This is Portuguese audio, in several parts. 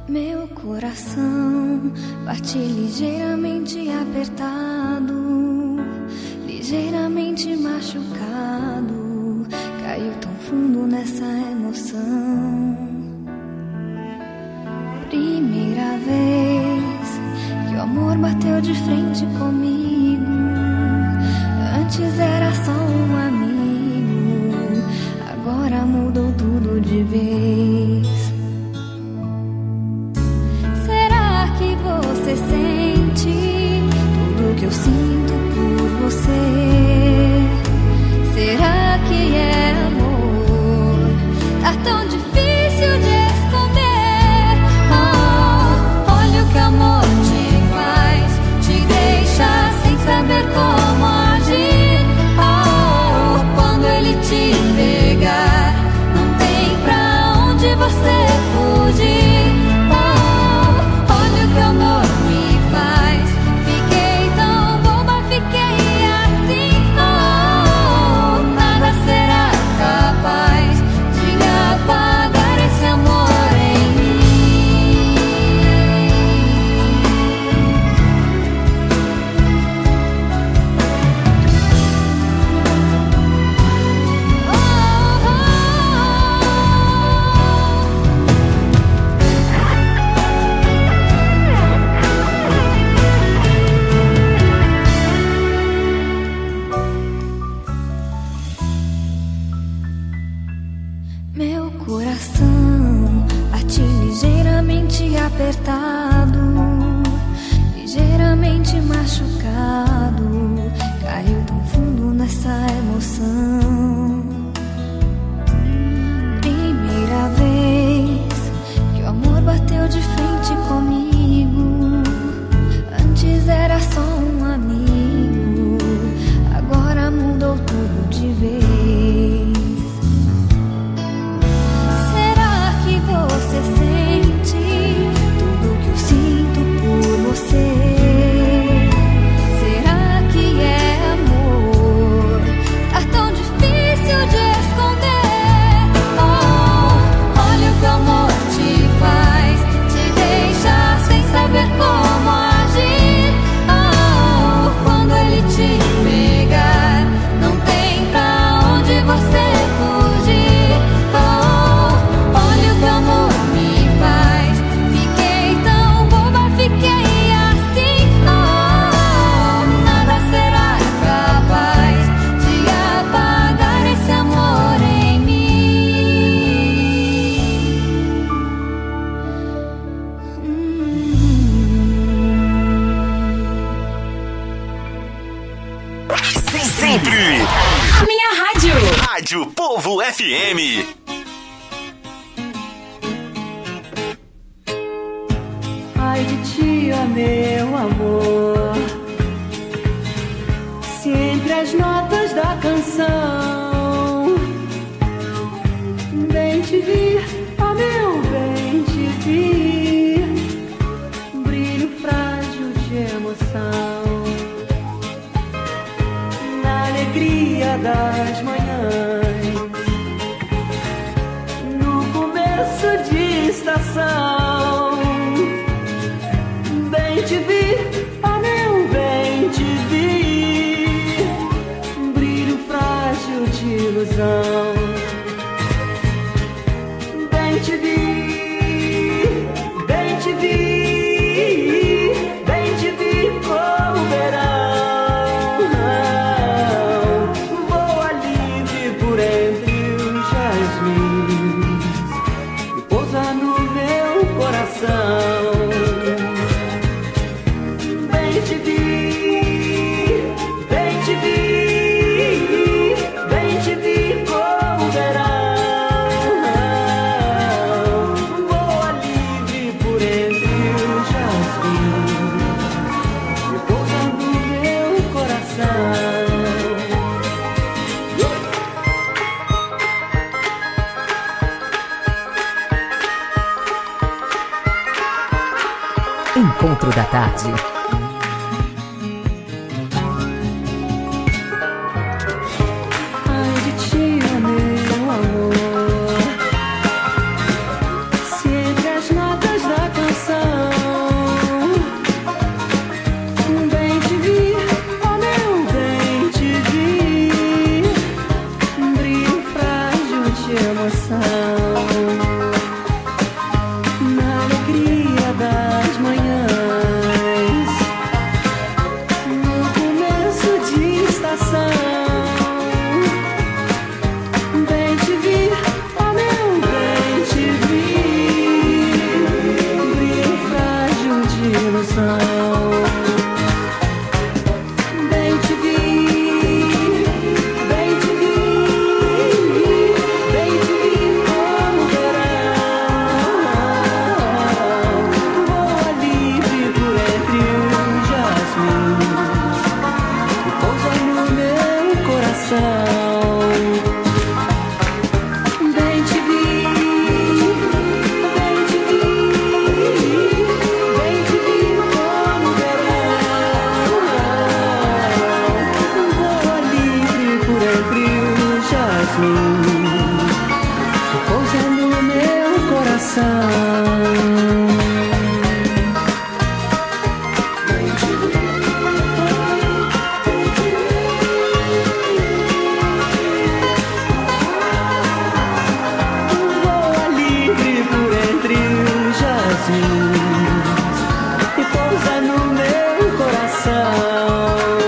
Meu coração bate ligeiramente apertado, ligeiramente machucado, caiu tão fundo nessa emoção. Primeira vez que o amor bateu de frente comigo, antes era só um amigo, agora mudou tudo de vez. Você sente tudo que eu sinto por você? Será que é amor? Tá tão difícil de esconder. Oh, olha o que amor te faz, te deixa sem saber como agir. Oh, quando ele te pegar, não tem pra onde você fugir. Que o amor me faz, fiquei tão boba, fiquei assim. Oh, nada será capaz de apagar esse amor em mim. Oh, oh. Meu coração bate ligeiramente apertado, ligeiramente machucado, caiu tão fundo nessa emoção. Primeira vez que o amor bateu de frente comigo, antes era só um amigo, agora mudou tudo de vez. Você sente tudo que eu sinto por você? Será que é amor? Tá tão difícil de esconder. Oh, olha o que o amor te faz, te deixa sem saber como agir. Oh, quando ele te pegar, não tem pra onde você fugir. Oh, olha o que o amor me faz, fiquei tão boba, fiquei assim. Oh, nada será capaz de apagar esse amor em mim. Sempre a minha rádio. Rádio Povo FM. Ai de ti, ó meu amor, se entre as notas da canção bem te vi, ó meu bem te vi, brilho frágil de emoção, na alegria das manhãs, no começo de estação. Bem te vi, ó meu bem te vi, brilho frágil de ilusão. Bem te vi, bem te vi, bem te vi como verão. Voa livre por entre os jasmins e pousa no meu coração. Bem te vi, bem te vi, bem te vi como verão. Voa livre por entre os jasmins e pousa no meu coração. Encontro da tarde. Ai de ti, ó meu amor, se entre as notas da canção coração. Bem te vi, bem te vi, bem te vi como verão. Voa livre por entre os jasmins e pousa no meu coração. Bem te vi, bem te vi, bem te vi como verão. Voa livre por entre os jasmins e pousa no meu coração. Voa livre por entre os jasmins e pousa no meu coração.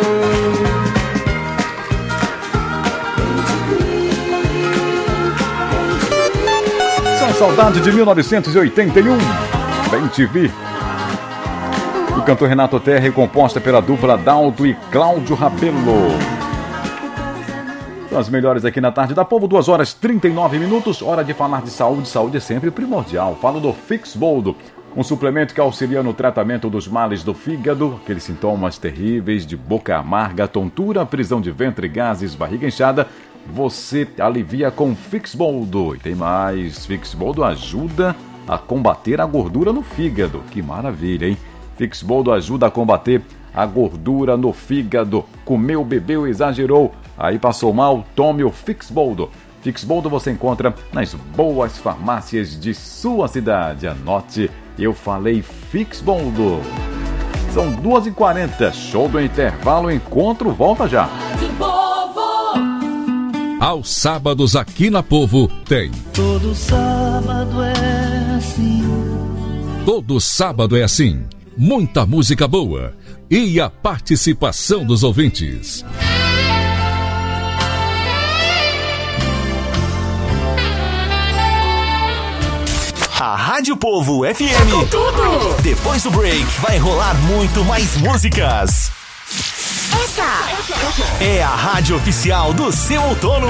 São saudade de 1981. Bem te vi. O cantor Renato Terra, composta pela dupla Daldo e Cláudio Rabelo. São as melhores aqui na tarde da Povo, 2h39. Hora de falar de saúde. Saúde é sempre primordial. Falo do Fixboldo, um suplemento que auxilia no tratamento dos males do fígado, aqueles sintomas terríveis de boca amarga, tontura, prisão de ventre, gases, barriga inchada. Você alivia com Fixboldo. E tem mais, Fixboldo ajuda a combater a gordura no fígado. Que maravilha, hein? Fixboldo ajuda a combater a gordura no fígado. Comeu, bebeu, exagerou, aí passou mal, tome o Fixboldo. Fixboldo você encontra nas boas farmácias de sua cidade. Anote, eu falei Fixboldo. São 2h40, show do intervalo, encontro, volta já. Aos sábados aqui na Povo tem. Todo sábado é assim. Todo sábado é assim. Muita música boa e a participação dos ouvintes. A Rádio Povo FM. Tudo. Depois do break vai rolar muito mais músicas. Essa É a rádio oficial do seu outono.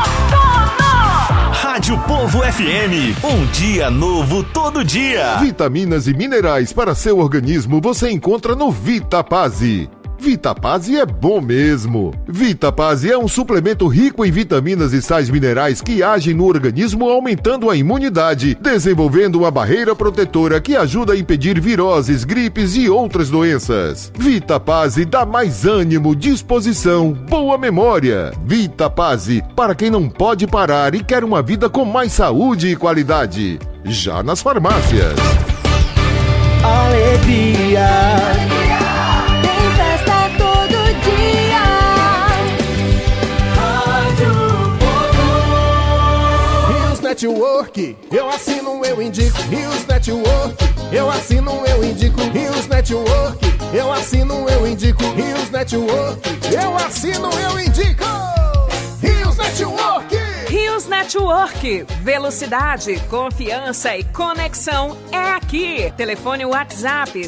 Rádio Povo FM. Um dia novo todo dia. Vitaminas e minerais para seu organismo você encontra no Vitapase. Vitapase é bom mesmo. Vitapase é um suplemento rico em vitaminas e sais minerais que agem no organismo aumentando a imunidade, desenvolvendo uma barreira protetora que ajuda a impedir viroses, gripes e outras doenças. Vitapase dá mais ânimo, disposição, boa memória. Vitapase, para quem não pode parar e quer uma vida com mais saúde e qualidade. Já nas farmácias. Alegria. Tem festa todo dia. Rádio Rios Network, eu assino, eu indico. Rios Network, eu assino, eu indico. Rios Network, eu assino, eu indico. Rios Network, eu assino, eu indico. Rios Network. Rios Network, velocidade, confiança e conexão é aqui. Telefone WhatsApp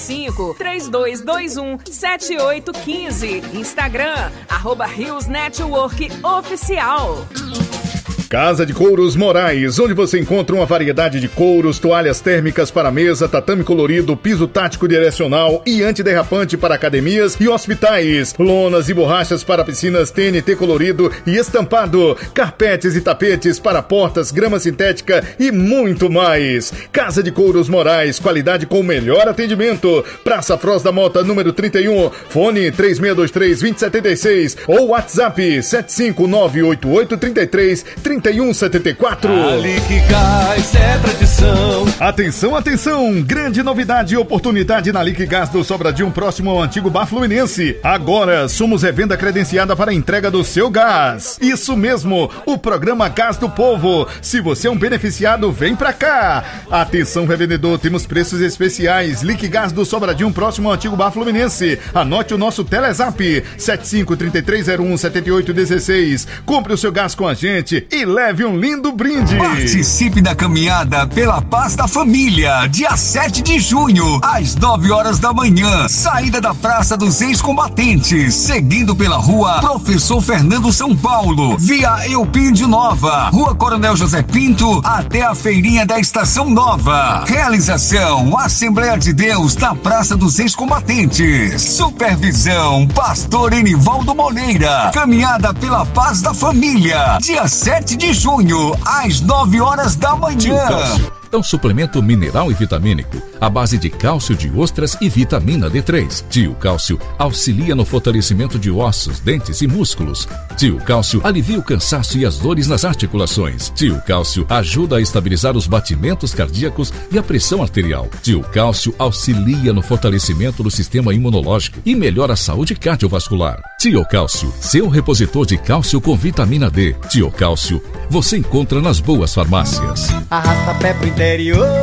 75-3221-7815. Instagram, @Rios Network Oficial. Casa de Couros Moraes, onde você encontra uma variedade de couros, toalhas térmicas para mesa, tatame colorido, piso tático direcional e antiderrapante para academias e hospitais, lonas e borrachas para piscinas TNT colorido e estampado, carpetes e tapetes para portas, grama sintética e muito mais. Casa de Couros Moraes, qualidade com o melhor atendimento. Praça Froz da Mota, número 31, fone 3623-2076 ou WhatsApp 75988333174. Ali que Gás é tradição. Atenção, atenção! Grande novidade e oportunidade na Liquigás do Sobradinho, próximo ao antigo Bar Fluminense. Agora somos revenda credenciada para a entrega do seu gás. Isso mesmo, o programa Gás do Povo. Se você é um beneficiado, vem pra cá. Atenção, revendedor, temos preços especiais. Liquigás do Sobradinho, próximo ao antigo Bar Fluminense. Anote o nosso Telezap 75-3301-7816. Compre o seu gás com a gente e leve um lindo brinde. Participe da caminhada pela paz da família, dia 7 de junho, às 9 horas da manhã, saída da Praça dos Ex-Combatentes, seguindo pela rua Professor Fernando São Paulo, via Eupídio Nova, rua Coronel José Pinto, até a feirinha da Estação Nova. Realização, Assembleia de Deus da Praça dos Ex-Combatentes. Supervisão, Pastor Enivaldo Moreira. Caminhada pela paz da família, dia 7 de junho, às 9 horas da manhã. É um suplemento mineral e vitamínico à base de cálcio de ostras e vitamina D3. Tio Cálcio auxilia no fortalecimento de ossos, dentes e músculos. Tio Cálcio alivia o cansaço e as dores nas articulações. Tio Cálcio ajuda a estabilizar os batimentos cardíacos e a pressão arterial. Tio Cálcio auxilia no fortalecimento do sistema imunológico e melhora a saúde cardiovascular. Tio Cálcio, seu repositor de cálcio com vitamina D. Tio Cálcio, você encontra nas boas farmácias. Arrasta pé pro interior,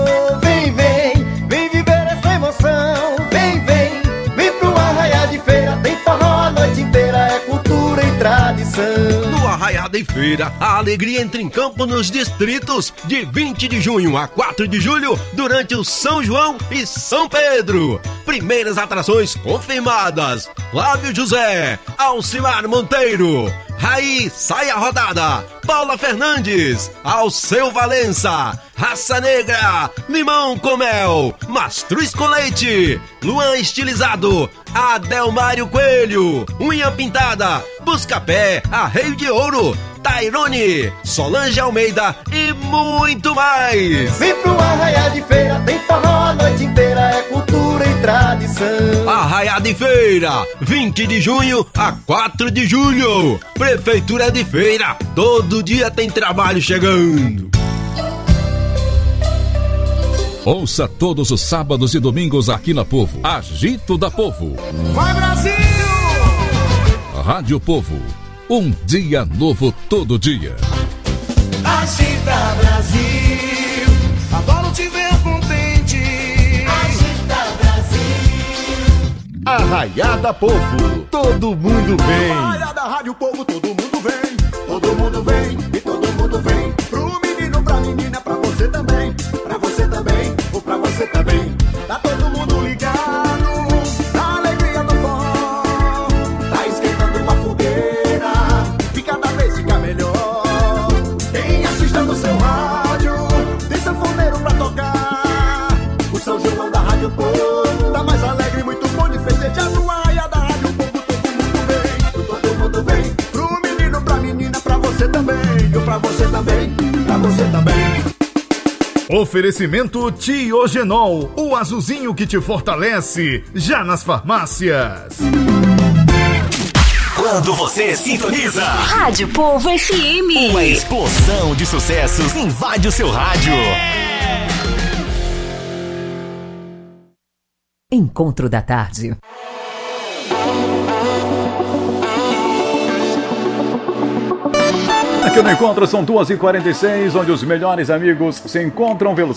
vem, vem, vem viver essa emoção. Vem, vem, vem pro Arraiá de Feira, tem forró a noite inteira, é cultura e tradição. No Arraiá de Feira, a alegria entra em campo nos distritos de 20 de junho a 4 de julho, durante o São João e São Pedro. Primeiras atrações confirmadas: Flávio José, Alcimar Monteiro, Raí Saia Rodada, Paula Fernandes, Alceu Valença, Raça Negra, Limão com Mel, Mastruz com Leite, Luan Estilizado, Adelmário Coelho, Unha Pintada, Buscapé, Arreio de Ouro, Tairone, Solange Almeida e muito mais. Vem pro Arraiá de Feira, tem forró a noite inteira, é cultura e tradição. Arraiá de Feira, 20 de junho a 4 de julho. Prefeitura de Feira, todo dia tem trabalho chegando. Ouça todos os sábados e domingos aqui na Povo. Agito da Povo. Vai, Brasil! Rádio Povo. Um dia novo todo dia. Agita, Brasil! Adoro te ver contente. Agita, Brasil! Arraiada Povo, todo mundo vem. Arraiada Rádio Povo, todo mundo vem. Todo mundo vem e todo mundo vem. Pro menino, pra menina, pra você também. Pra você também, ou pra você também. Tá todo mundo ligado na alegria do forró. Tá esquentando uma fogueira e cada vez fica melhor. Quem assista no seu rádio, tem sanfoneiro pra tocar. O São João da Rádio Povo tá mais alegre, muito bom de festejar. No Arraiá da Rádio Povo, todo mundo vem. Pro menino, pra menina, pra você também. Eu pra você também, pra você também. Oferecimento Tiogenol, o azulzinho que te fortalece, já nas farmácias. Quando você sintoniza Rádio Povo FM, uma explosão de sucessos invade o seu rádio. Encontro da Tarde. Aqui no Encontro são 2h46, onde os melhores amigos se encontram pelo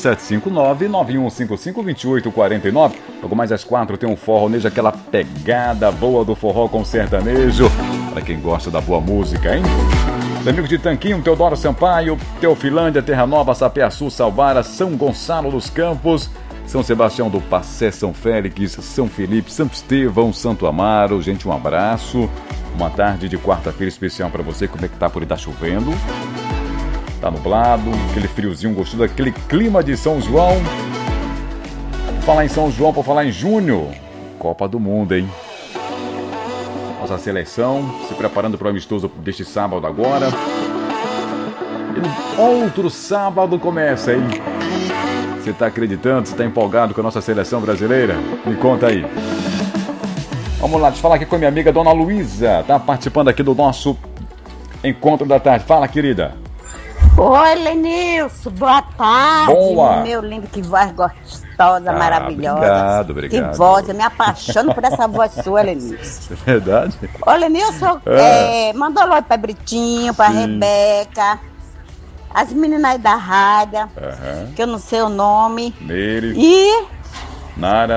759-9155-2849. Logo mais às 4 tem um forronejo, aquela pegada boa do forró com sertanejo. Para quem gosta da boa música, hein? Os amigos de Tanquinho, Teodoro Sampaio, Teofilândia, Terra Nova, Sapeaçu, Salvara, São Gonçalo dos Campos, São Sebastião do Passé, São Félix, São Felipe, Santo Estevão, Santo Amaro. Gente, um abraço. Uma tarde de quarta-feira especial para você. Como é que tá por aí? Tá chovendo, tá nublado, aquele friozinho gostoso, aquele clima de São João. Por falar em São João, por falar em junho, Copa do Mundo, hein? Nossa seleção se preparando para o amistoso deste sábado agora. E outro sábado começa, hein? Você tá acreditando? Você tá empolgado com a nossa seleção brasileira? Me conta aí. Vamos lá, deixa eu falar aqui com a minha amiga Dona Luísa. Tá participando aqui do nosso Encontro da Tarde. Fala, querida. Oi, Lenilson. Boa tarde. Boa. Meu lindo, que voz gostosa, maravilhosa. Obrigado. Que voz, eu me apaixono por essa voz sua, Lenilson. É verdade? Ô, Lenilson, mandou oi pra Britinho, pra Rebeca, as meninas aí da rádio, que eu não sei o nome. Neire. E... Nara.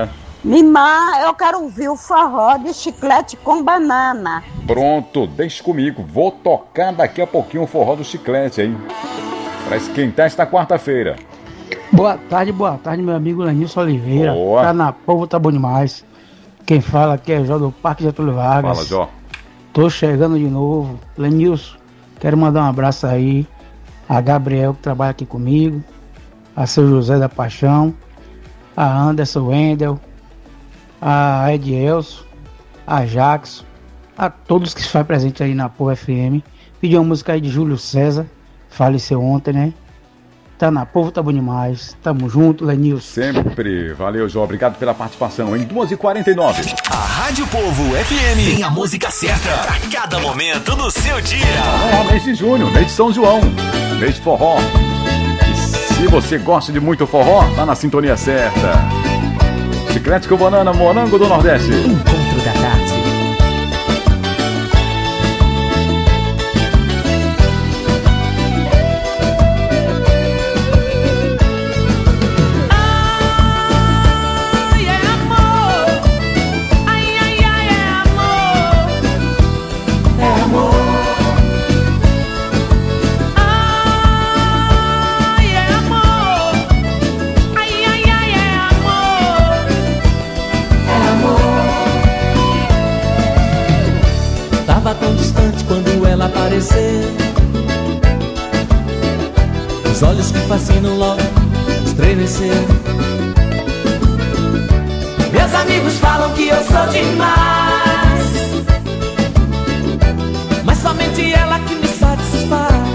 Mimar, eu quero ouvir o forró de Chiclete com Banana. Pronto, deixa comigo. Vou tocar daqui a pouquinho o forró do Chiclete, hein? Pra esquentar esta quarta-feira. Boa tarde, meu amigo Lenilson Oliveira. Boa. Tá na Povo, tá bom demais. Quem fala aqui é Jó do Parque Getúlio Vargas. Fala, Jó. Tô chegando de novo. Lenilson, quero mandar um abraço aí a Gabriel, que trabalha aqui comigo, a seu José da Paixão, a Anderson Wendel, a Edielson, a Jackson, a todos que se faz presente aí na Povo FM. Pedi uma música aí de Júlio César, faleceu ontem, né? Tá na Povo, tá bom demais. Tamo junto, Lenilson. Sempre. Valeu, Jó. Obrigado pela participação. Em 2h49. A Rádio Povo FM tem a música certa pra cada momento do seu dia. Mês de junho, mês de São João, mês de forró. E se você gosta de muito forró, tá na sintonia certa. Chiclete com Banana, Morango do Nordeste. Encontro da tarde. Tão distante quando ela apareceu, os olhos que fascinam logo estremeceu. Meus amigos falam que eu sou demais, mas somente ela que me satisfaz.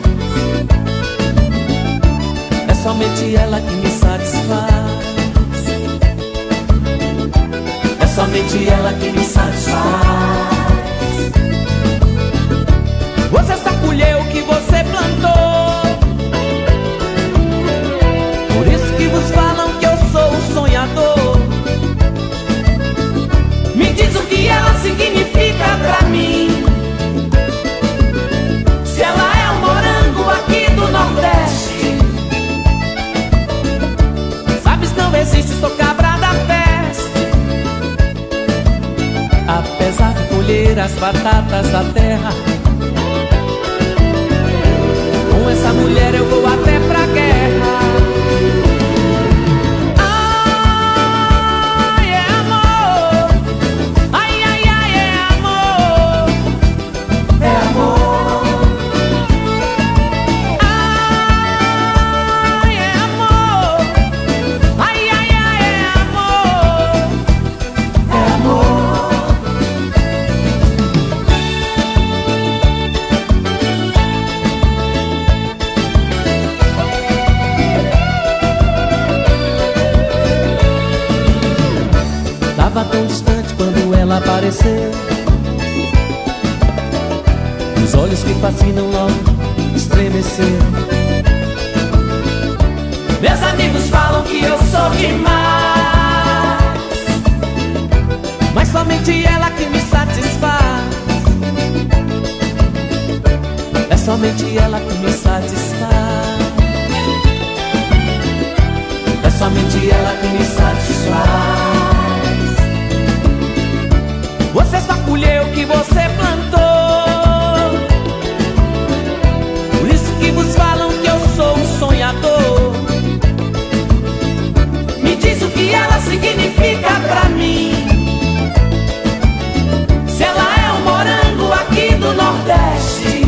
É somente ela que me satisfaz. É somente ela que me satisfaz. Você só colheu o que você plantou, por isso que vos falam que eu sou um sonhador. Me diz o que ela significa pra mim, se ela é um morango aqui do Nordeste. Sabes, não existe, sou cabra da peste. Apesar de colher as batatas da terra, com essa mulher eu vou até pra guerra. Ai, é amor. Ai, ai, ai, é amor. É amor. Ai, é amor. Ai, ai, ai, é amor. É amor. Tava tão distante quando ela apareceu, os olhos que fascinam logo estremeceu. Meus amigos falam que eu sou demais, mas somente ela que me satisfaz. É somente ela que me satisfaz. É somente ela que me satisfaz. Você só colheu o que você plantou, por isso que vos falam que eu sou um sonhador. Me diz o que ela significa pra mim, se ela é um morango aqui do Nordeste.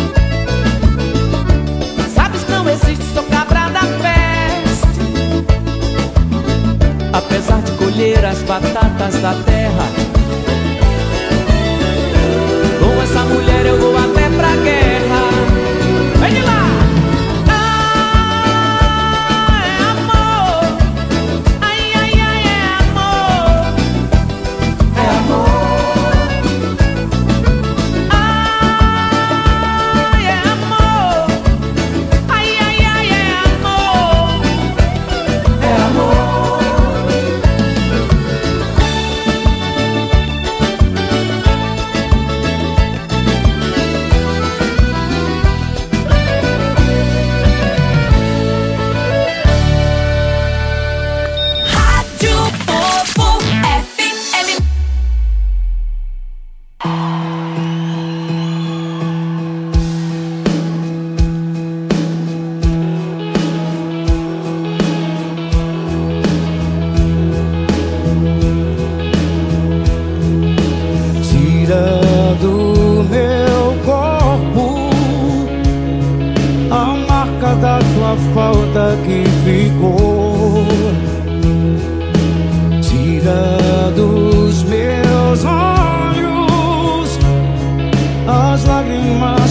Sabes, não existe, sou cabra da peste. Apesar de colher as batatas da terra, com essa mulher eu vou até pra guerra. Vem de lá! Ah, é amor. Ai, ai, ai, é amor. É amor. Ai, é amor. Ai, ai, ai, é amor. É amor.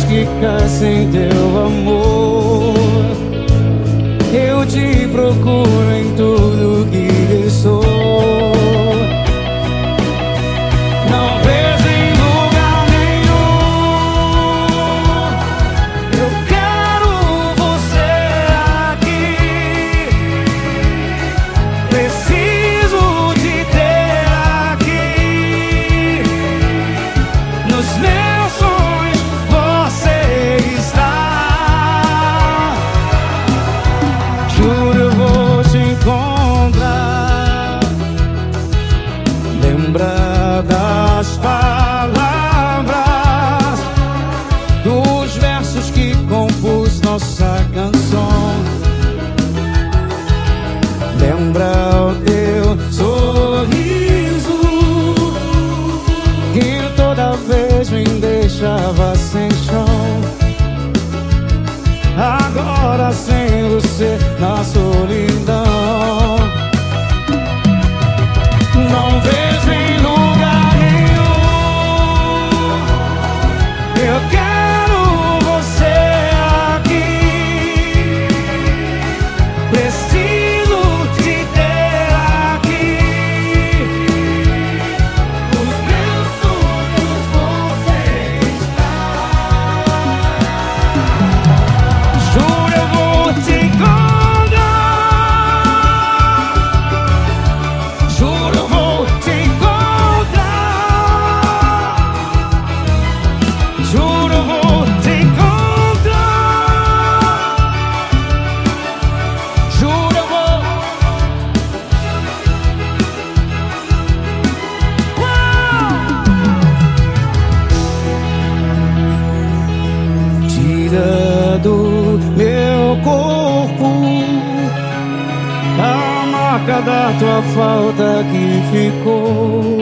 ficar sem teu amor. Eu te procuro em tudo que eu sou. Não vejo em lugar nenhum. Eu quero você aqui. Preciso te ter aqui. Nos meus sonhos você está. Juro eu vou te encontrar. Lembrar das palavras, dos versos que compus nossa canção. Lembrar o teu sorriso que toda vez me deixava sem chão. Agora sem você na solidão. Não vejo em lugar nenhum. Eu quero você aqui. Preciso te ter aqui. Os meus sonhos você está. Juro eu vou te encontrar. Juro eu vou te encontrar. Juro eu vou te encontrar. Juro eu vou. Tira do meu corpo a marca da tua falta que ficou.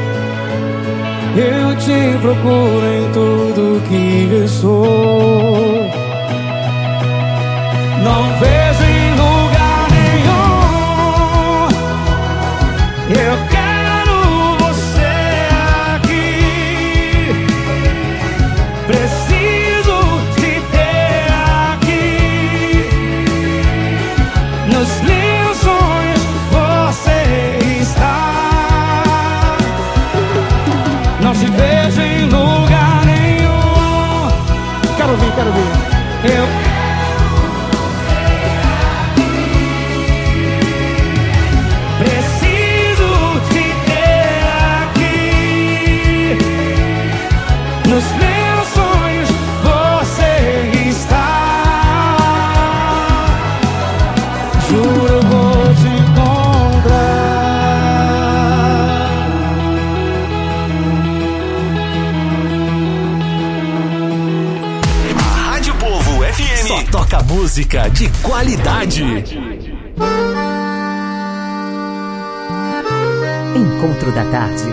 Eu te procuro em tudo que eu sou. Não vejo em lugar nenhum. Eu quero você aqui. Preciso te ter aqui. Nos meus sonhos você está. Não te vejo em lugar nenhum. Quero ouvir, quero ouvir. Eu preciso te ter aqui. Nos meus sonhos você está. Juro eu vou te encontrar. A Rádio Povo FM só toca música de qualidade. Encontro da tarde.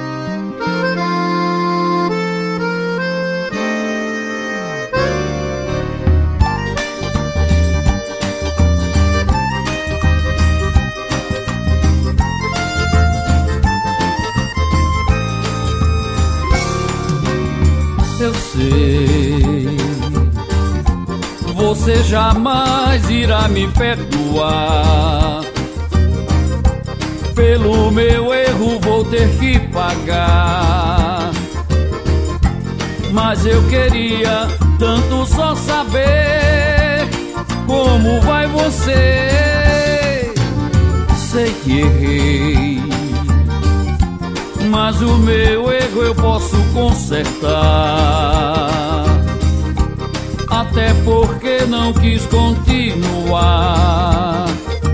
Eu sei, você jamais irá me perdoar. Pelo meu erro vou ter que pagar. Mas eu queria tanto só saber como vai você. Sei que errei, mas o meu erro eu posso consertar. Até porque não quis continuar.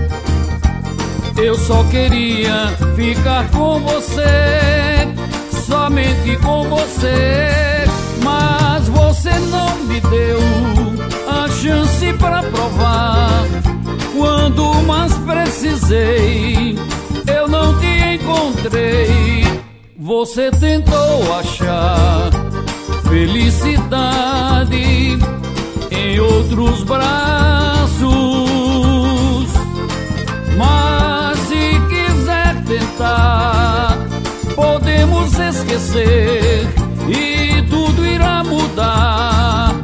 Eu só queria ficar com você, somente com você. Mas você não me deu a chance pra provar. Quando mais precisei, eu não te encontrei. Você tentou achar felicidade em outros braços, mas se quiser tentar, podemos esquecer e tudo irá mudar.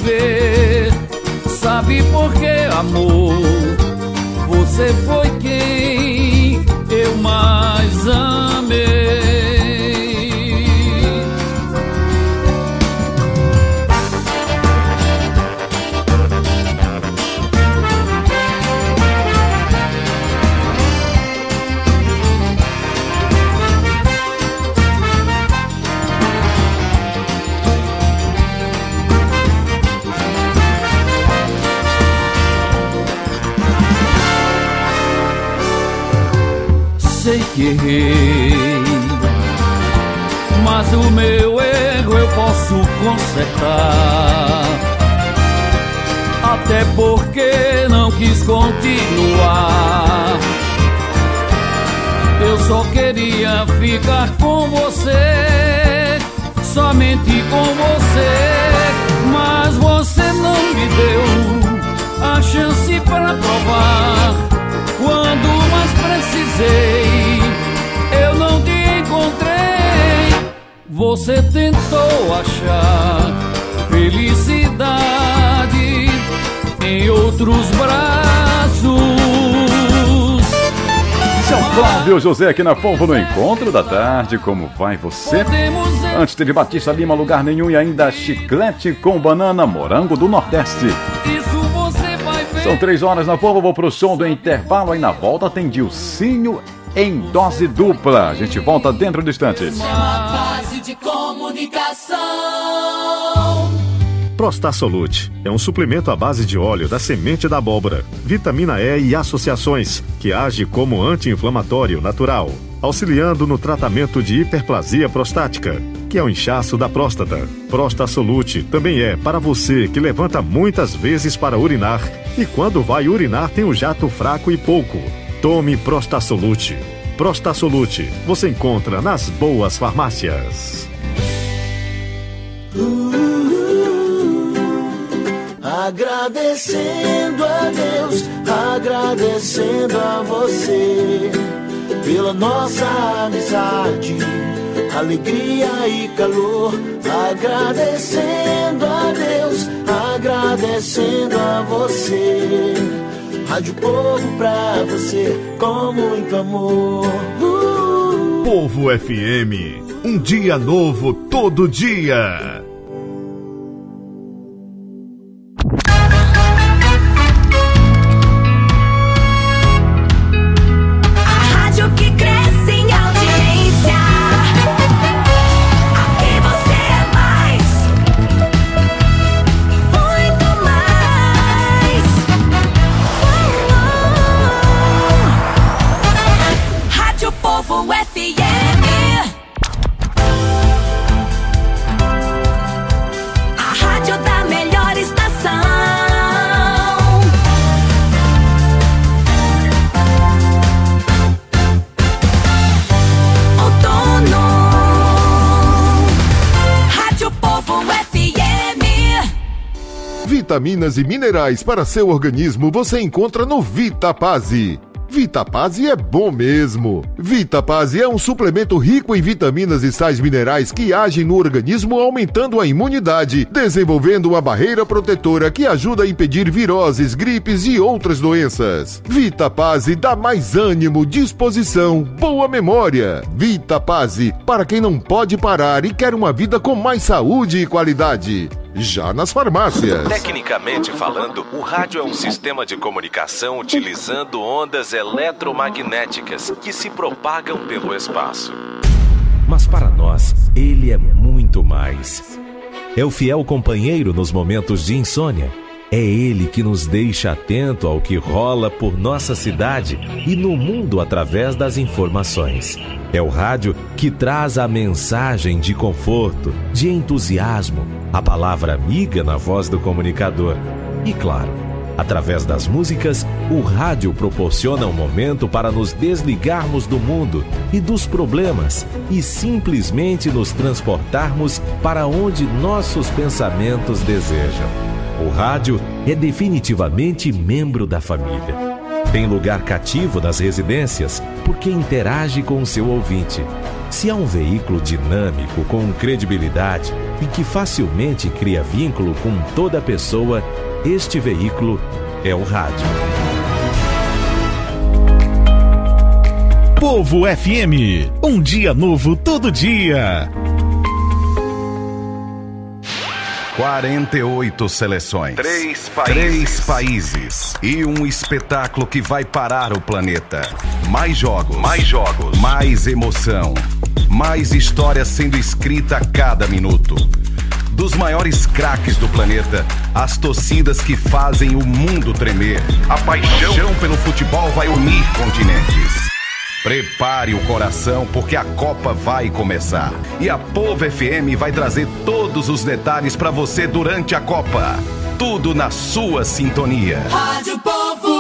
viver. Sabe por quê, amor? Você foi quem eu mais amei. Sei que errei, mas o meu erro eu posso consertar. Até porque não quis continuar. Eu só queria ficar com você, somente com você. Mas você não me deu a chance pra provar. Quando mais precisei, eu não te encontrei. Você tentou achar felicidade em outros braços. São Flávio José aqui na Povo no Encontro da Tarde. Como vai você? Antes teve Batista Lima, Lugar Nenhum, e ainda Chiclete com Banana, Morango do Nordeste. São 3 horas na Povo, vou pro som do intervalo, aí na volta tem Dilcinho em dose dupla. A gente volta dentro do instante. Base de comunicação. Prostasolute é um suplemento à base de óleo da semente da abóbora, vitamina E e associações, que age como anti-inflamatório natural, auxiliando no tratamento de hiperplasia prostática, que é o inchaço da próstata. Prostasolute também é para você que levanta muitas vezes para urinar e quando vai urinar tem o jato fraco e pouco. Tome Prostasolute. Prostasolute você encontra nas boas farmácias. Agradecendo a Deus, agradecendo a você pela nossa amizade, alegria e calor. Agradecendo a Deus, agradecendo a você. Rádio Povo pra você com muito amor. Povo FM, um dia novo todo dia. Vitaminas e minerais para seu organismo você encontra no Vitapase. Vitapase é bom mesmo. Vitapase é um suplemento rico em vitaminas e sais minerais que agem no organismo aumentando a imunidade, desenvolvendo uma barreira protetora que ajuda a impedir viroses, gripes e outras doenças. Vitapase dá mais ânimo, disposição, boa memória. Vitapase, para quem não pode parar e quer uma vida com mais saúde e qualidade. Já nas farmácias. Tecnicamente falando, o rádio é um sistema de comunicação utilizando ondas eletromagnéticas que se propagam pelo espaço. Mas para nós, ele é muito mais. É o fiel companheiro nos momentos de insônia. É ele que nos deixa atento ao que rola por nossa cidade e no mundo através das informações. É o rádio que traz a mensagem de conforto, de entusiasmo, a palavra amiga na voz do comunicador. E claro, através das músicas, o rádio proporciona um momento para nos desligarmos do mundo e dos problemas e simplesmente nos transportarmos para onde nossos pensamentos desejam. O rádio é definitivamente membro da família. Tem lugar cativo nas residências porque interage com o seu ouvinte. Se é um veículo dinâmico com credibilidade, e que facilmente cria vínculo com toda pessoa, este veículo é o rádio. Povo FM, um dia novo todo dia. 48 seleções, 3 países e um espetáculo que vai parar o planeta. Mais jogos, mais emoção, mais histórias sendo escrita a cada minuto. Dos maiores craques do planeta, as torcidas que fazem o mundo tremer. A paixão pelo futebol vai unir continentes. Prepare o coração porque a Copa vai começar. E a Povo FM vai trazer todos os detalhes para você durante a Copa. Tudo na sua sintonia. Rádio Povo.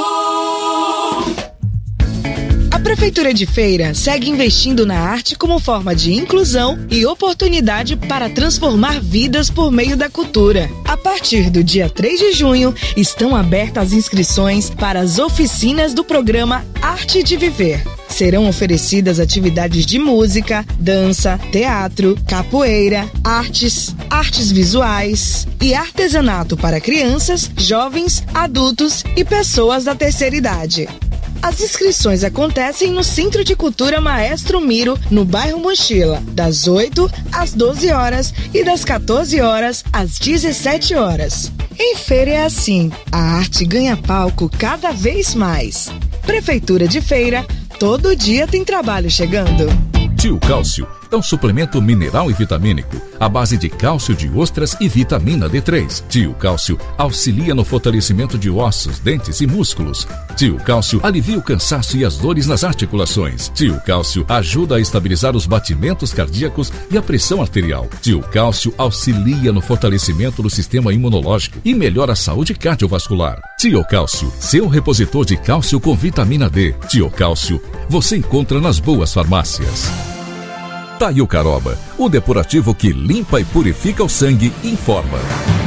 A Prefeitura de Feira segue investindo na arte como forma de inclusão e oportunidade para transformar vidas por meio da cultura. A partir do dia 3 de junho, estão abertas as inscrições para as oficinas do programa Arte de Viver. Serão oferecidas atividades de música, dança, teatro, capoeira, artes visuais e artesanato para crianças, jovens, adultos e pessoas da terceira idade. As inscrições acontecem no Centro de Cultura Maestro Miro, no bairro Mochila, das 8 às 12 horas e das 14 horas às 17 horas. Em Feira é assim, a arte ganha palco cada vez mais. Prefeitura de Feira, todo dia tem trabalho chegando. Tio Cálcio é um suplemento mineral e vitamínico à base de cálcio de ostras e vitamina D3. Tio Cálcio auxilia no fortalecimento de ossos, dentes e músculos. Tio Cálcio alivia o cansaço e as dores nas articulações. Tio Cálcio ajuda a estabilizar os batimentos cardíacos e a pressão arterial. Tio Cálcio auxilia no fortalecimento do sistema imunológico e melhora a saúde cardiovascular. Tio Cálcio, seu repositor de cálcio com vitamina D. Tio Cálcio, você encontra nas boas farmácias. Taio Caroba, o depurativo que limpa e purifica o sangue, informa.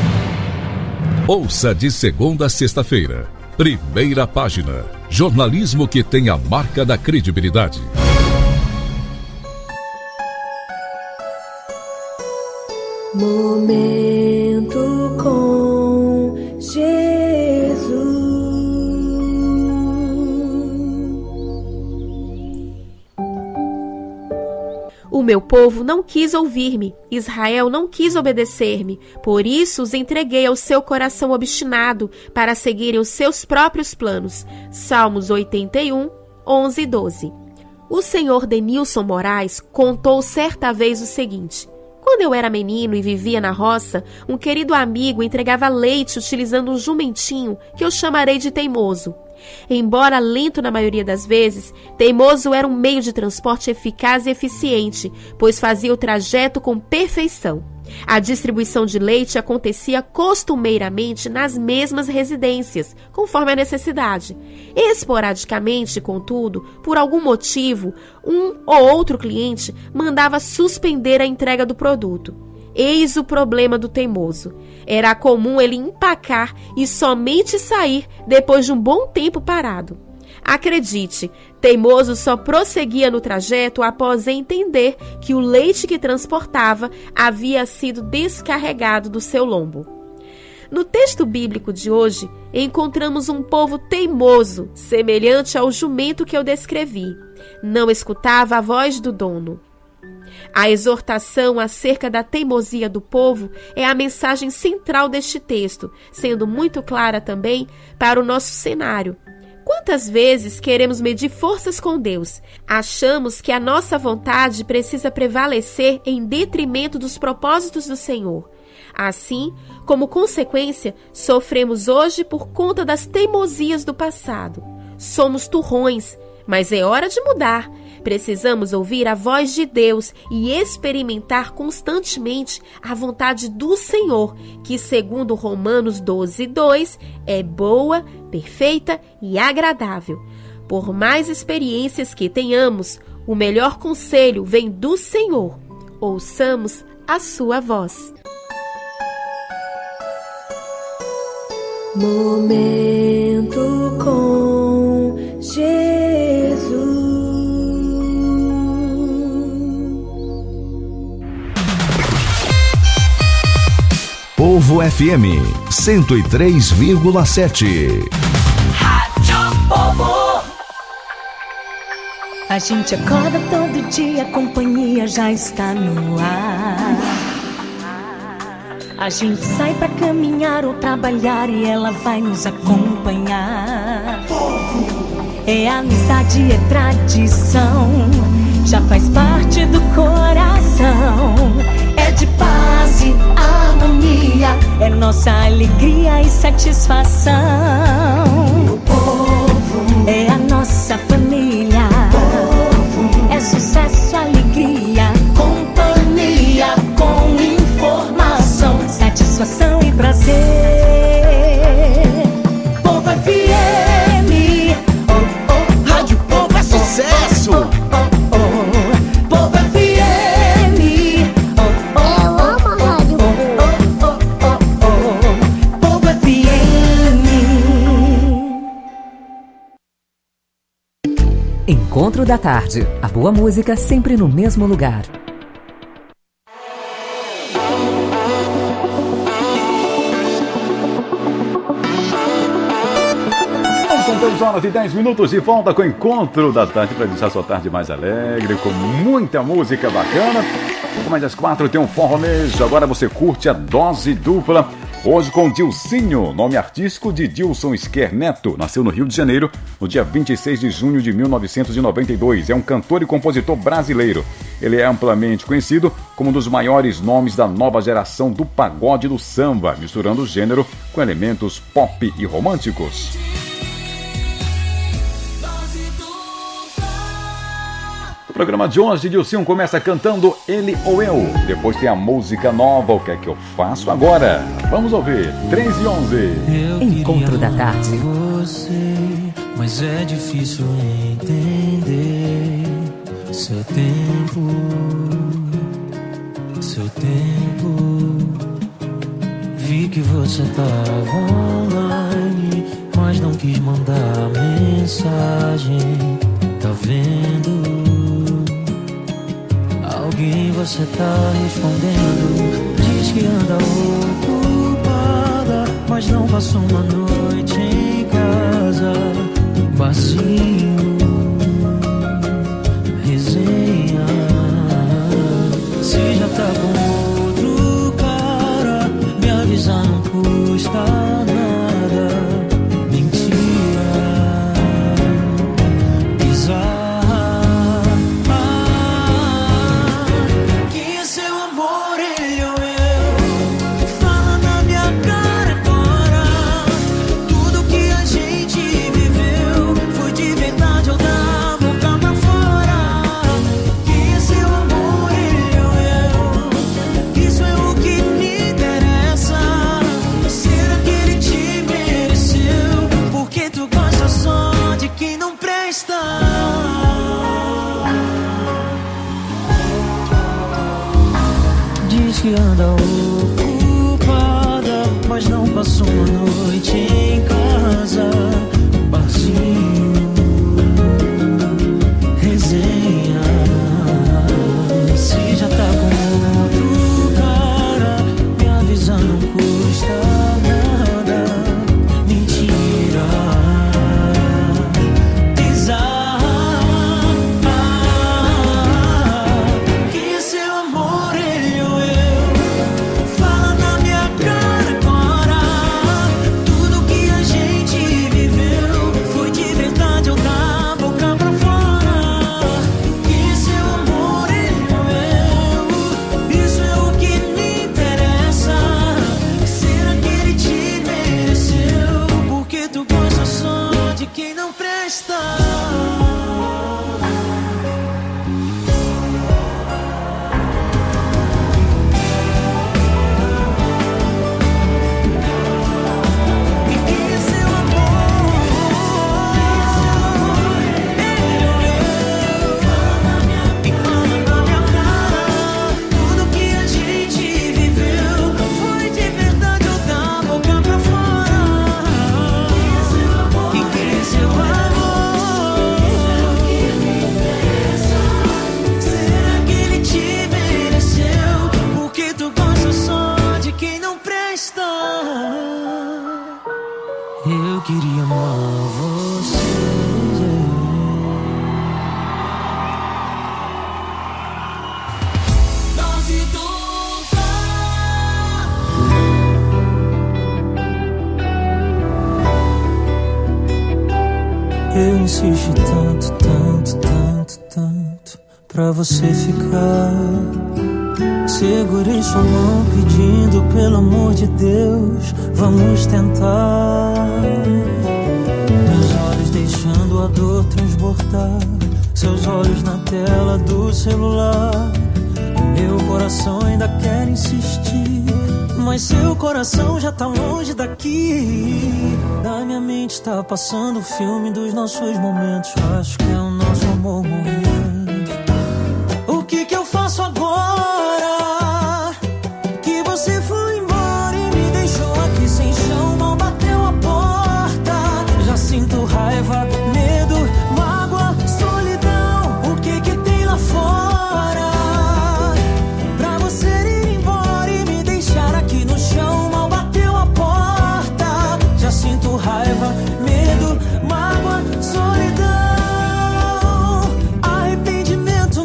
Ouça de segunda a sexta-feira. Primeira página. Jornalismo que tem a marca da credibilidade. Momento com Jesus. O meu povo não quis ouvir-me, Israel não quis obedecer-me, por isso os entreguei ao seu coração obstinado, para seguirem os seus próprios planos. Salmos 81, 11 e 12. O senhor Denilson Moraes contou certa vez o seguinte: quando eu era menino e vivia na roça, um querido amigo entregava leite utilizando um jumentinho que eu chamarei de Teimoso. Embora lento na maioria das vezes, Teimoso era um meio de transporte eficaz e eficiente, pois fazia o trajeto com perfeição. A distribuição de leite acontecia costumeiramente nas mesmas residências, conforme a necessidade. Esporadicamente, contudo, por algum motivo, um ou outro cliente mandava suspender a entrega do produto. Eis o problema do Teimoso. Era comum ele empacar e somente sair depois de um bom tempo parado. Acredite, Teimoso só prosseguia no trajeto após entender que o leite que transportava havia sido descarregado do seu lombo. No texto bíblico de hoje, encontramos um povo teimoso, semelhante ao jumento que eu descrevi. Não escutava a voz do dono. A exortação acerca da teimosia do povo é a mensagem central deste texto, sendo muito clara também para o nosso cenário. Quantas vezes queremos medir forças com Deus? Achamos que a nossa vontade precisa prevalecer em detrimento dos propósitos do Senhor. Assim, como consequência, sofremos hoje por conta das teimosias do passado. Somos turrões, mas é hora de mudar. Precisamos ouvir a voz de Deus e experimentar constantemente a vontade do Senhor, que, segundo Romanos 12:2, é boa, perfeita e agradável. Por mais experiências que tenhamos, o melhor conselho vem do Senhor. Ouçamos a sua voz. Momento com Jesus. Povo FM 103,7. Rádio Povo. A gente acorda todo dia, a companhia já está no ar. A gente sai pra caminhar ou trabalhar e ela vai nos acompanhar. É amizade, é tradição, já faz parte do coração. É de paz e harmonia, é nossa alegria e satisfação. O povo é a nossa família. É sucesso, alegria, companhia com informação, satisfação e prazer. Povo FM, Rádio Povo é sucesso. Povo FM, eu amo a Rádio Povo FM. Encontro da Tarde. A boa música sempre no mesmo lugar. São 3 horas e 10 minutos de volta com o Encontro da Tarde para deixar sua tarde mais alegre, com muita música bacana. Como é das 4 tem um forronejo, agora você curte a dose dupla. Hoje com Dilcinho, nome artístico de Dilson Esquer Neto. Nasceu no Rio de Janeiro no dia 26 de junho de 1992. É um cantor e compositor brasileiro. Ele é amplamente conhecido como um dos maiores nomes da nova geração do pagode e do samba, misturando o gênero com elementos pop e românticos. O programa de hoje, Dilcinho começa cantando Ele ou Eu. Depois tem a música nova, O Que É Que Eu Faço Agora. Vamos ouvir, 3:11. Encontro da Tarde. Você, mas é difícil entender seu tempo. Vi que você tava online, mas não quis mandar mensagem. Tá vendo? Alguém você tá respondendo. Diz que anda ocupada, mas não passou uma noite em casa. Barzinho, resenha. Se já tá com outro cara, me avisar não custa nada. Mentira, bizarro. Diz que anda ocupada, mas não passou uma noite em casa. Barzinho, resenha. Se já tá com outro cara, me avisa não custa nada. Mentira, insisti tanto, tanto, tanto, tanto pra você ficar. Segurei sua mão pedindo pelo amor de Deus, vamos tentar. Meus olhos deixando a dor transbordar, seus olhos na tela do celular. Meu coração ainda quer insistir, mas seu coração já tá longe daqui. Da minha mente tá passando o filme dos nossos momentos. Acho que é o nosso amor morrendo. O que eu faço agora? Que você foi embora e me deixou aqui sem chão. Mal bateu a porta. Já sinto raiva, medo, mágoa, solidão. O que tem lá fora? Pra você ir embora e me deixar aqui no chão. Mal bateu a porta. Já sinto raiva, medo, mágoa, solidão. Arrependimento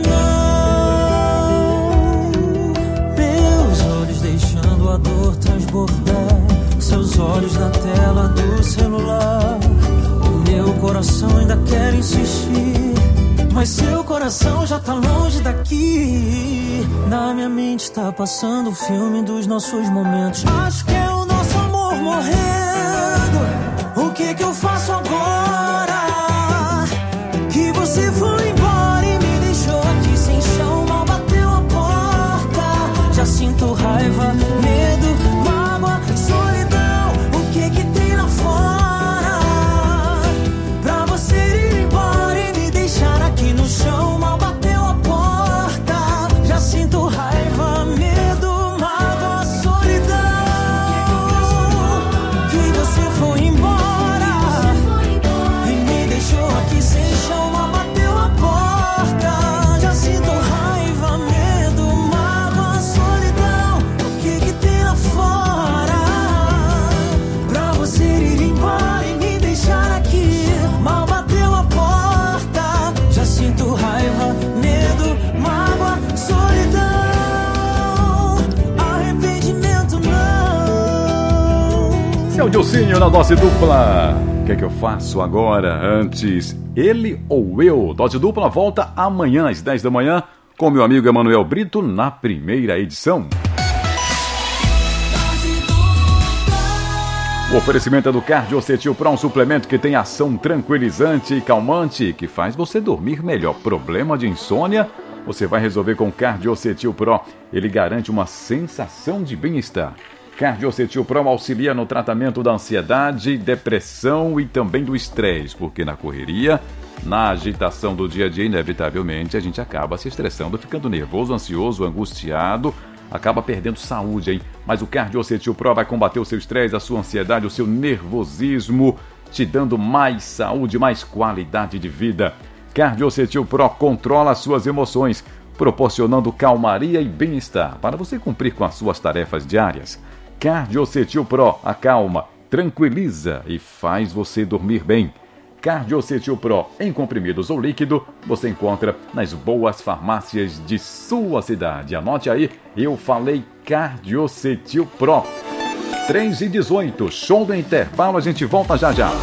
não. Meus olhos deixando a dor transbordar, seus olhos na tela do celular. O meu coração ainda quer insistir, mas seu coração já tá longe daqui. Na minha mente tá passando o filme dos nossos momentos. Acho que é o nosso amor morrendo. O que eu faço agora? Que você foi embora e me deixou aqui sem chão. Mal bateu a porta. Já sinto raiva, medo, mágoa, solidão. O que tem lá fora? Pra você ir embora e me deixar aqui no chão. Mal bateu a porta. Já sinto raiva, medo, mágoa, solidão. Que você foi embora e me deixou aqui sem chão. Mal bateu a porta. Já sinto raiva, medo, mágoa, solidão. O que tem lá fora? Pra você ir embora e me deixar aqui. Mal bateu a porta. Já sinto raiva, medo, mágoa, solidão. Arrependimento não. Seu Dilcinho na dose dupla. O que é que eu faço agora? Antes, ele ou eu? Dose dupla volta amanhã às 10 da manhã com meu amigo Emanuel Brito na primeira edição. O oferecimento é do Cardiocetil Pro, um suplemento que tem ação tranquilizante e calmante que faz você dormir melhor. Problema de insônia? Você vai resolver com Cardiocetil Pro. Ele garante uma sensação de bem-estar. Cardiocetil Pro auxilia no tratamento da ansiedade, depressão e também do estresse, porque na correria, na agitação do dia a dia, inevitavelmente a gente acaba se estressando, ficando nervoso, ansioso, angustiado, acaba perdendo saúde, hein? Mas o Cardiocetil Pro vai combater o seu estresse, a sua ansiedade, o seu nervosismo, te dando mais saúde, mais qualidade de vida. Cardiocetil Pro controla as suas emoções, proporcionando calmaria e bem-estar para você cumprir com as suas tarefas diárias. Cardiocetil Pro acalma, tranquiliza e faz você dormir bem. Cardiocetil Pro em comprimidos ou líquido você encontra nas boas farmácias de sua cidade. Anote aí, eu falei Cardiocetil Pro. 3h18, show do intervalo, a gente volta já já.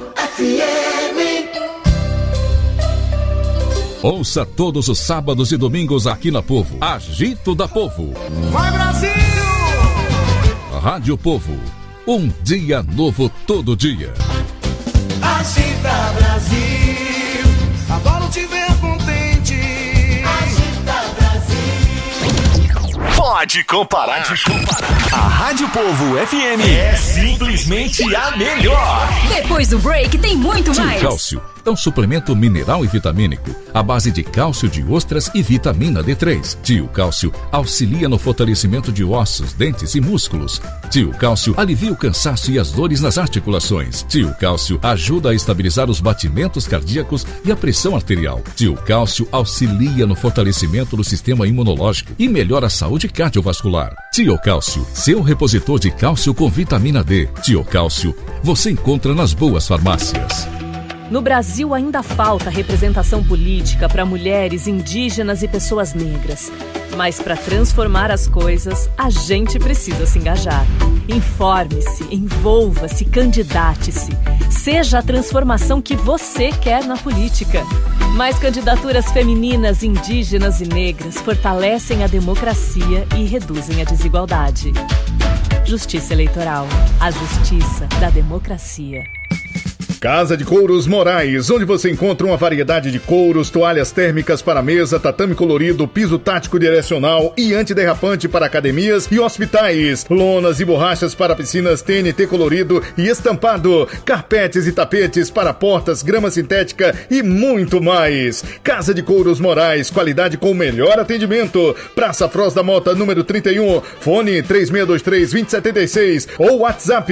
Ouça todos os sábados e domingos aqui na Povo. Agito da Povo. Vai, Brasil! Rádio Povo. Um dia novo todo dia. Agita, Brasil. Adoro te ver contente. Agita, Brasil. Pode comparar. A Rádio Povo FM é simplesmente a melhor. Depois do break tem muito mais. Tio Cálcio é um suplemento mineral e vitamínico à base de cálcio de ostras e vitamina D3. Tio Cálcio auxilia no fortalecimento de ossos, dentes e músculos. Tio Cálcio alivia o cansaço e as dores nas articulações. Tio Cálcio ajuda a estabilizar os batimentos cardíacos e a pressão arterial. Tio Cálcio auxilia no fortalecimento do sistema imunológico e melhora a saúde cardiovascular. Tio Cálcio, seu repositor de cálcio com vitamina D. Tio Cálcio, você encontra nas boas farmácias. No Brasil ainda falta representação política para mulheres, indígenas e pessoas negras. Mas para transformar as coisas, a gente precisa se engajar. Informe-se, envolva-se, candidate-se. Seja a transformação que você quer na política. Mais candidaturas femininas, indígenas e negras fortalecem a democracia e reduzem a desigualdade. Justiça Eleitoral. A justiça da democracia. Casa de Couros Moraes, onde você encontra uma variedade de couros, toalhas térmicas para mesa, tatame colorido, piso tático direcional e antiderrapante para academias e hospitais, lonas e borrachas para piscinas TNT colorido e estampado, carpetes e tapetes para portas, grama sintética e muito mais. Casa de Couros Moraes, qualidade com o melhor atendimento. Praça Froz da Mota, número 31, fone 3623-2076 ou WhatsApp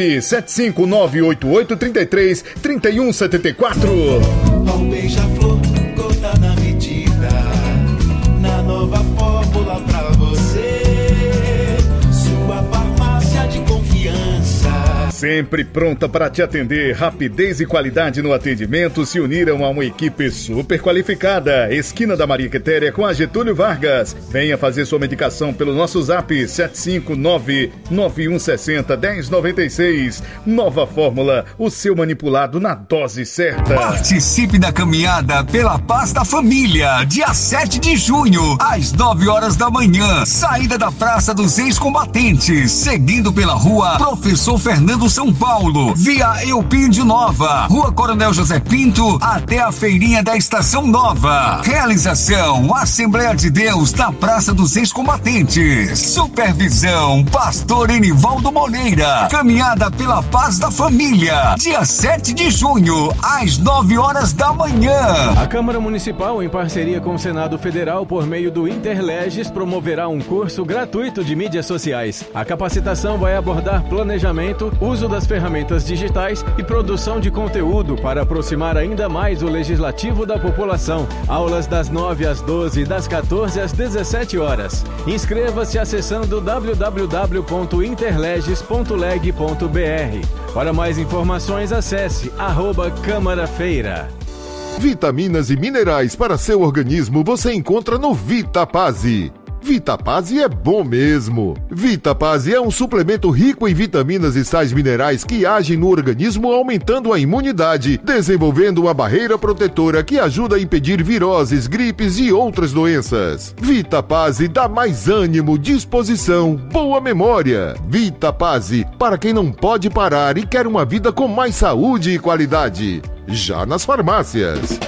75988333174. Um beija-flor, gota na medida, na nova fórmula pra você, sua farmácia de confiança. Sempre pronta para te atender, rapidez e qualidade no atendimento se uniram a uma equipe super qualificada. Esquina da Maria Quitéria com a Getúlio Vargas. Venha fazer sua medicação pelo nosso zap 759-9160-1096. Nova fórmula, o seu manipulado na dose certa. Participe da caminhada pela paz da família, dia 7 de junho, às 9 horas da manhã. Saída da Praça dos Ex-Combatentes, seguindo pela rua Professor Fernando São Paulo, via Eupídio Nova, Rua Coronel José Pinto, até a Feirinha da Estação Nova. Realização, Assembleia de Deus da Praça dos Ex-Combatentes. Supervisão, Pastor Enivaldo Moreira. Caminhada pela paz da família, dia 7 de junho, às 9 horas da manhã. A Câmara Municipal, em parceria com o Senado Federal, por meio do Interleges, promoverá um curso gratuito de mídias sociais. A capacitação vai abordar planejamento, uso das ferramentas digitais e produção de conteúdo para aproximar ainda mais o legislativo da população. Aulas das 9 às 12 e das 14 às 17 horas. Inscreva-se acessando www.interleges.leg.br. Para mais informações, acesse @CâmaraFeira. Vitaminas e minerais para seu organismo você encontra no Vitapase. Vitapase é bom mesmo. Vitapase é um suplemento rico em vitaminas e sais minerais que agem no organismo aumentando a imunidade, desenvolvendo uma barreira protetora que ajuda a impedir viroses, gripes e outras doenças. Vitapase dá mais ânimo, disposição, boa memória. Vitapase, para quem não pode parar e quer uma vida com mais saúde e qualidade. Já nas farmácias.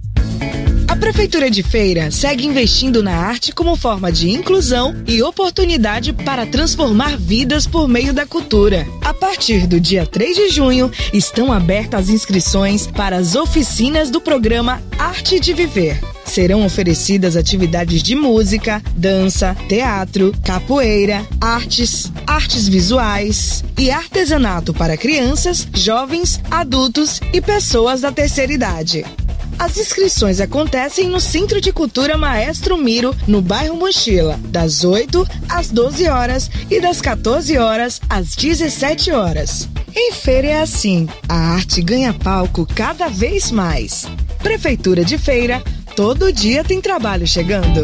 A Prefeitura de Feira segue investindo na arte como forma de inclusão e oportunidade para transformar vidas por meio da cultura. A partir do dia 3 de junho, estão abertas as inscrições para as oficinas do programa Arte de Viver. Serão oferecidas atividades de música, dança, teatro, capoeira, artes visuais e artesanato para crianças, jovens, adultos e pessoas da terceira idade. As inscrições acontecem no Centro de Cultura Maestro Miro, no bairro Mochila, das 8 às 12 horas e das 14 horas às 17 horas. Em Feira é assim, a arte ganha palco cada vez mais. Prefeitura de Feira, todo dia tem trabalho chegando.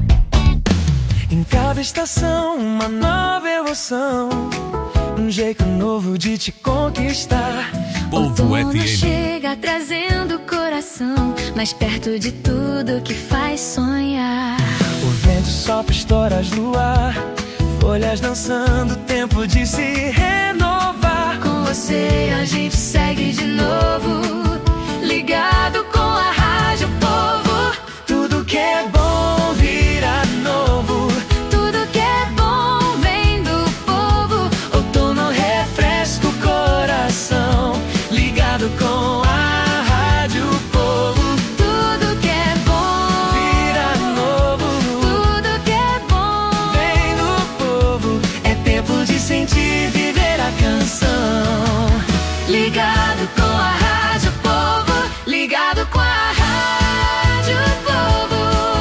Em cada estação, uma nova emoção, um jeito novo de te conquistar. Outono chega trazendo o coração mais perto de tudo que faz sonhar. O vento sopra estoras no ar, folhas dançando, tempo de se renovar. Com você a gente segue de novo, ligado com a Rádio Povo. Tudo que é bom vira novo, tudo que é bom vem do povo. outono refresca o coração, ligado com a Rádio Povo. Tudo que é bom vira novo, tudo que é bom vem do povo. É tempo de sentir, viver a canção. Ligado com a Rádio Povo, ligado com a Rádio Povo.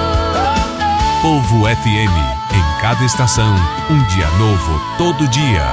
Povo FM, em cada estação, um dia novo todo dia.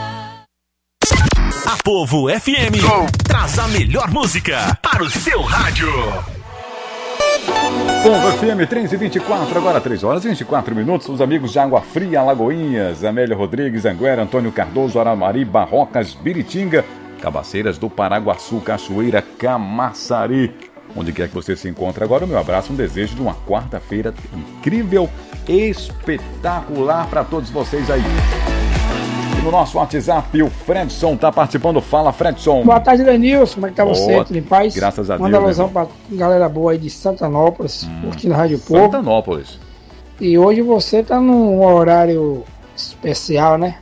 A Povo FM traz a melhor música para o seu rádio. Povo FM 3h24, agora 3 horas e 24 minutos. Os amigos de Água Fria, Lagoinhas, Amélia Rodrigues, Anguera, Antônio Cardoso, Aramari, Barrocas, Biritinga, Cabaceiras do Paraguaçu, Cachoeira, Camaçari. Onde quer que você se encontre agora, o meu abraço, um desejo de uma quarta-feira incrível, espetacular para todos vocês aí. E no nosso WhatsApp, o Fredson tá participando. Fala, Fredson. Boa tarde, Lenilson. Como é que tá você? Tudo em paz? Graças a Deus. Manda alusão pra galera boa aí de Santanópolis, curtindo a Rádio Povo. Santanópolis. E hoje você tá num horário especial, né?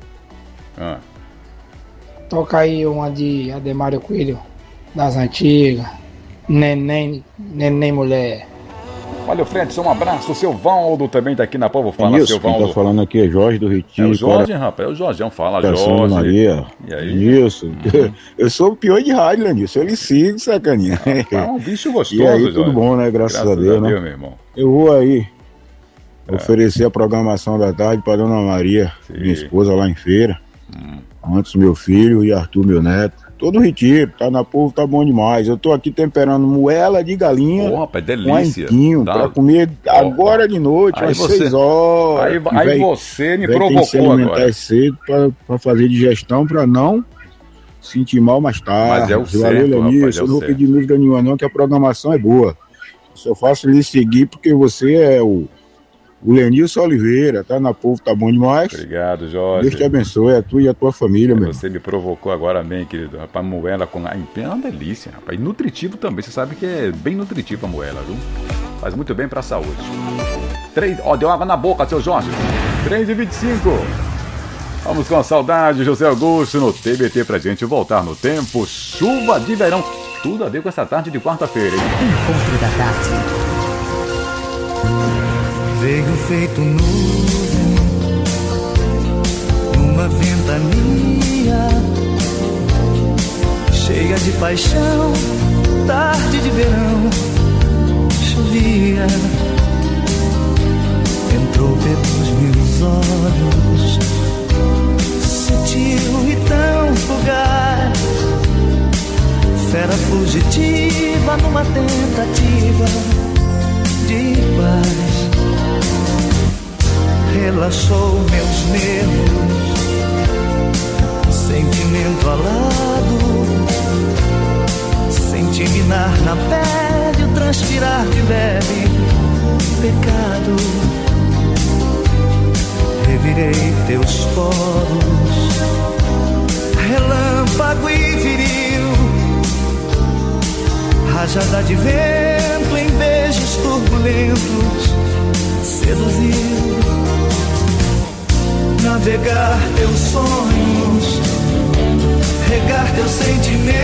Toca aí uma de Ademário Coelho, das antigas. Neném mulher. Olha, Fredson, um abraço. O seu Valdo também tá aqui na Povo. Fala, Isso, seu quem Valdo. tá falando aqui é Jorge do Retiro. É o Jorge, rapaz. É o Jorgeão. Fala, Jorge. Maria. E aí? Isso. Eu sou o pior de rádio, Lenilson. Eu lhe sigo, sacaninha. É um bicho gostoso, E aí, Jorge. tudo bom, né? Graças a Deus, né? meu irmão. Eu vou aí oferecer a programação da tarde para Dona Maria, minha esposa lá em feira. Antes meu filho e Arthur, meu neto. Todo Retiro, tá na Povo, tá bom demais. Eu tô aqui temperando moela de galinha. Ô, rapaz, delícia. Com aipinho, pra comer agora de noite, Aí às você- 6 horas. Aí você me Tem que se provocou alimentar agora. cedo pra fazer digestão, pra não sentir mal mais tarde. Mas é o Valeu, certo, Lenilson. rapaz, é Eu o não vou certo. pedir música nenhuma não, que a programação é boa. Só faço lhe seguir porque você é o Lenilson Oliveira, tá na Povo, tá bom demais. Obrigado, Jorge. Deus te abençoe, a tu e a tua família, meu. Você me provocou agora, amém, querido. Rapaz, moela com aipim é uma delícia, rapaz. E nutritivo também. Você sabe que é bem nutritivo a moela, viu? Faz muito bem pra saúde. Deu água na boca, seu Jorge. 3h25. Vamos com a saudade, José Augusto, no TBT pra gente voltar no tempo. Chuva de verão. Tudo a ver com essa tarde de quarta-feira, hein? Encontro da tarde. Veio feito nuvem numa ventania cheia de paixão, tarde de verão, chovia, entrou pelos meus olhos, sutil e tão fugaz, fera fugitiva numa tentativa de paz. Relaxou meus nervos, sentimento alado, senti minar na pele o transpirar de leve pecado. Revirei teus poros, relâmpago e viril, rajada de vento em beijos turbulentos, seduziu. Navegar teus sonhos, regar teus sentimentos,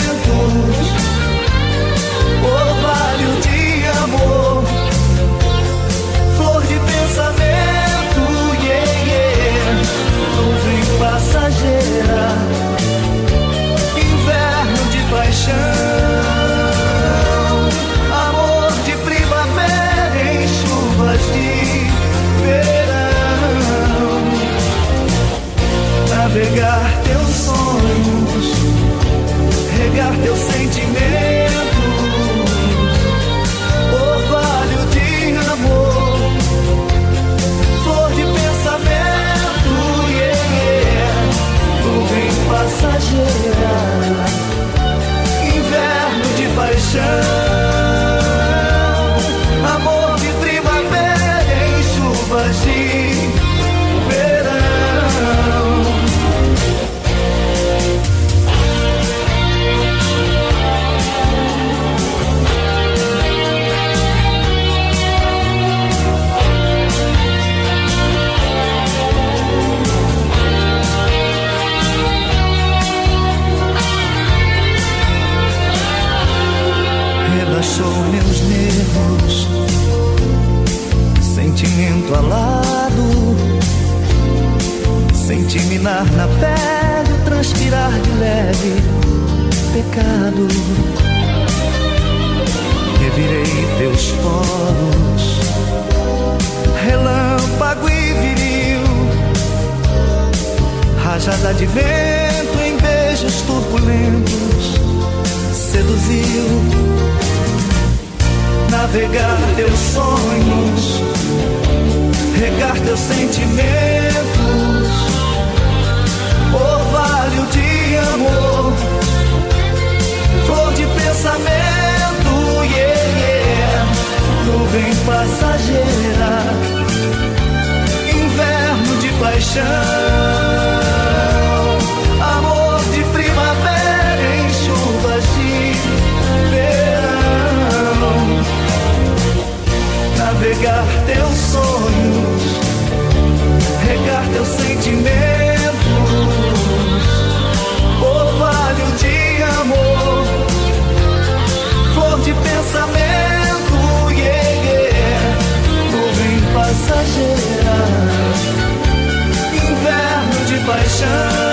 orvalho de amor, flor de pensamento, yeah, yeah. Nuvem passageira, inverno de paixão, amor de primavera em chuvas de verão. Navegar teus sonhos, regar teus sentimentos, orvalho de amor, flor de pensamento, yeah, yeah. Nuvem passageira, inverno de paixão, amor de primavera em chuvas de relaxou meus nervos, sentimento alado, senti minar na pele o transpirar de leve pecado. Revirei teus poros, relâmpago e viril, rajada de vento em beijos turbulentos, seduziu. navegar teus sonhos, regar teus sentimentos, orvalho de amor, flor de pensamento, yeah, yeah. Nuvem passageira, inverno de paixão, amor de primavera em chuvas de verão. Navegar teus sonhos, regar teus sentimentos, orvalho de amor, flor de pensamento, yeah, yeah. Nuvem passageira, inverno de paixão,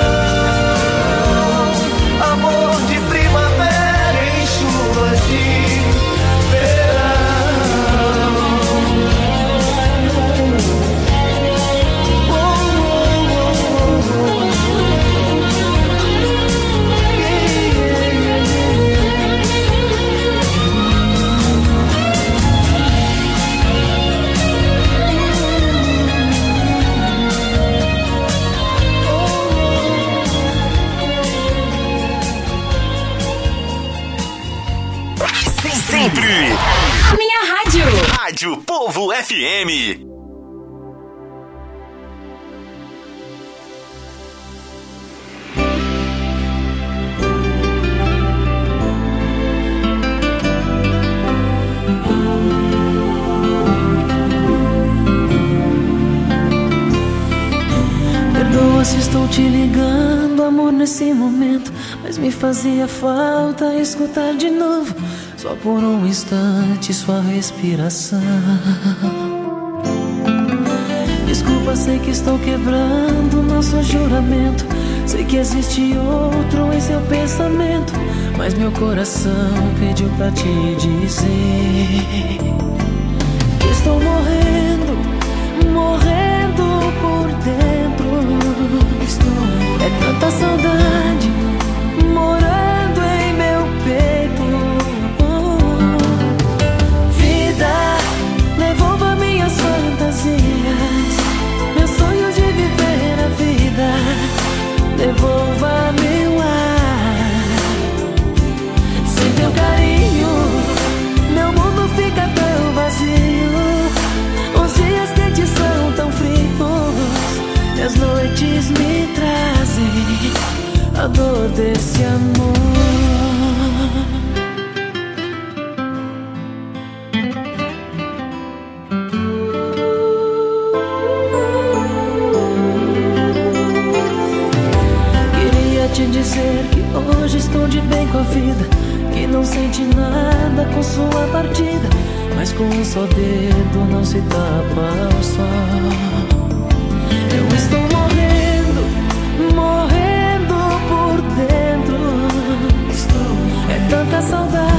amor de primavera em chuvas de sempre a minha rádio. Rádio Povo FM. Perdoa se estou te ligando, amor, nesse momento, mas me fazia falta escutar de novo, só por um instante, sua respiração. Desculpa, sei que estou quebrando nosso juramento, sei que existe outro em seu pensamento, mas meu coração pediu pra te dizer que estou morrendo, morrendo por dentro. É tanta saudade morando em meu peito. Devolva minhas fantasias, meu sonho de viver a vida. Devolva meu ar. Sem teu carinho, meu mundo fica tão vazio. Os dias quentes são tão frios e as noites me trazem a dor desse amor. Te dizer que hoje estou de bem com a vida, que não sente nada com sua partida, mas com um só dedo não se tapa o sol. Eu estou morrendo, morrendo por dentro. É tanta saudade